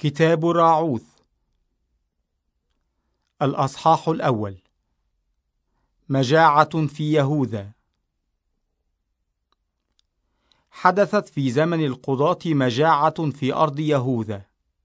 كتاب راعوث. الأصحاح الأول. مجاعة في يهوذا. حدثت في زمن القضاة مجاعة في أرض يهوذا،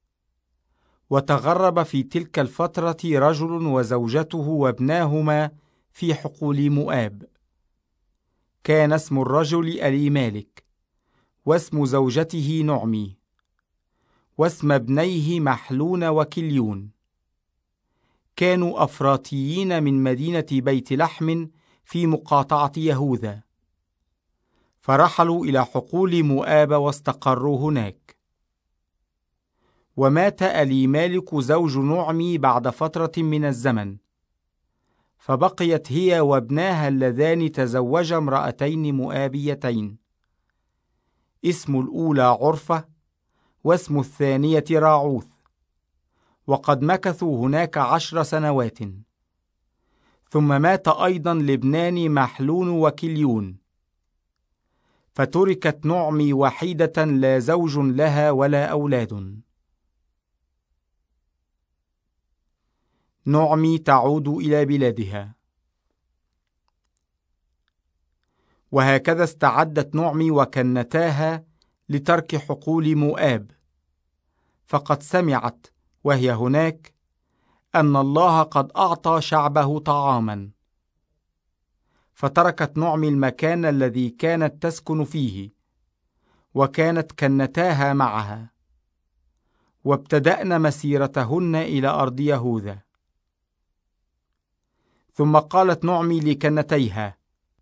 وتغرب في تلك الفترة رجل وزوجته وابناهما في حقول مؤاب. كان اسم الرجل أليمالك، واسم زوجته نعمي، واسم ابنيه محلون وكليون. كانوا أفراطيين من مدينة بيت لحم في مقاطعة يهوذا، فرحلوا إلى حقول مؤاب واستقروا هناك. ومات أليمالك زوج نعمي بعد فترة من الزمن، فبقيت هي وابناها اللذان تزوجا امرأتين مؤابيتين، اسم الأولى عرفة واسم الثانية راعوث، وقد مكثوا هناك 10 سنوات. ثم مات أيضا لابنان محلون وكليون، فتركت نعمي وحيدة لا زوج لها ولا أولاد. نعمي تعود إلى بلادها. وهكذا استعدت نعمي وكنتاها لترك حقول مؤاب، فقد سمعت وهي هناك أن الله قد أعطى شعبه طعاما، فتركت نعمي المكان الذي كانت تسكن فيه، وكانت كنتاها معها، وابتدأن مسيرتهن إلى أرض يهوذا. ثم قالت نعمي لكنتيها: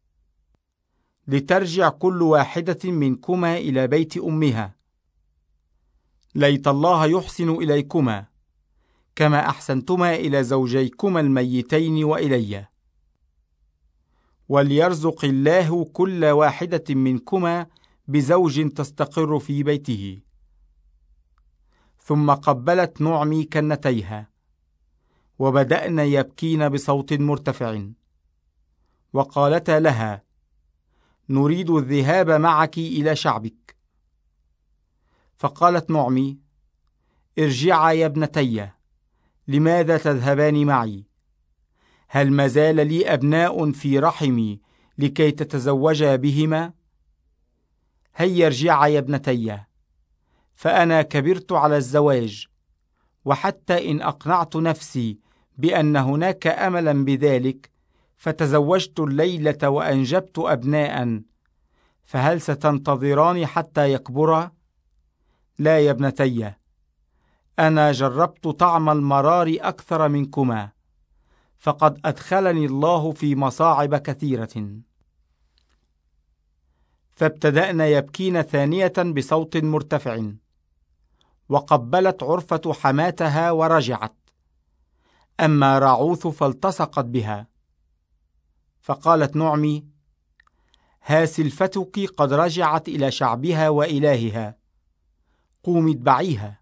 لترجع كل واحدة منكما إلى بيت أمها، ليت الله يحسن إليكما كما أحسنتما إلى زوجيكما الميتين وإلي، وليرزق الله كل واحدة منكما بزوج تستقر في بيته. ثم قبلت نعمي كنتيها، وبدأن يبكين بصوت مرتفع، وقالتا لها: نريد الذهاب معك إلى شعبك. فقالت نعمي: ارجعا يا ابنتي، لماذا تذهبان معي؟ هل ما زال لي أبناء في رحمي لكي تتزوجا بهما؟ هيا ارجعا يا ابنتي، فأنا كبرت على الزواج، وحتى إن أقنعت نفسي بأن هناك أملا بذلك فتزوجت الليلة وأنجبت أبناء، فهل ستنتظران حتى يكبرا؟ لا يا ابنتي، أنا جربت طعم المرار أكثر منكما، فقد أدخلني الله في مصاعب كثيرة. فابتدأن يبكين ثانية بصوت مرتفع، وقبلت عرفة حماتها ورجعت، أما راعوث فالتصقت بها. فقالت نعمي: ها سلفتك قد رجعت إلى شعبها وإلهها، قومي اتبعيها.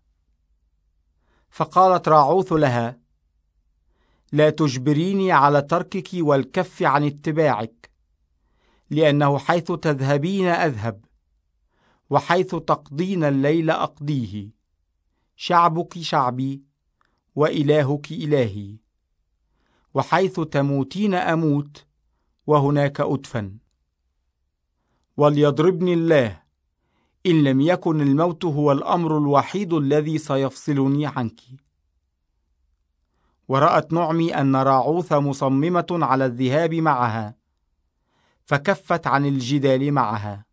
فقالت راعوث لها: لا تجبريني على تركك والكف عن اتباعك، لأنه حيث تذهبين أذهب، وحيث تقضين الليل أقضيه، شعبك شعبي وإلهك إلهي، وحيث تموتين أموت، وهناك أدفن. وليضربني الله إن لم يكن الموت هو الأمر الوحيد الذي سيفصلني عنك. ورأت نعمي أن راعوث مصممة على الذهاب معها، فكفت عن الجدال معها.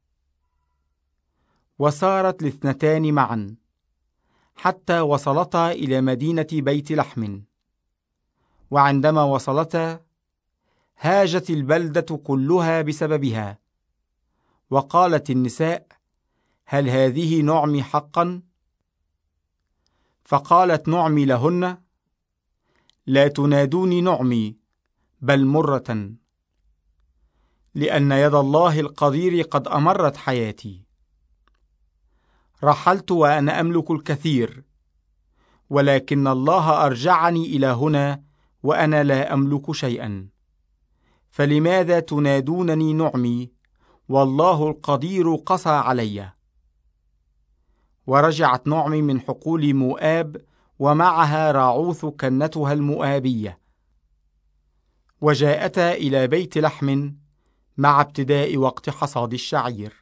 وسارت الاثنتان معا حتى وصلتا إلى مدينة بيت لحم. وعندما وصلتا هاجت البلدة كلها بسببها، وقالت النساء: هل هذه نعمي حقا؟ فقالت نعمي لهن: لا تنادوني نعمي، بل مرة، لأن يد الله القدير قد أمرت حياتي. رحلت وأنا أملك الكثير، ولكن الله أرجعني إلى هنا وأنا لا أملك شيئا. فلماذا تنادونني نعمي والله القدير قسى علي؟ ورجعت نعمي من حقول مؤاب ومعها راعوث كنتها المؤابية، وجاءتا إلى بيت لحم مع ابتداء وقت حصاد الشعير.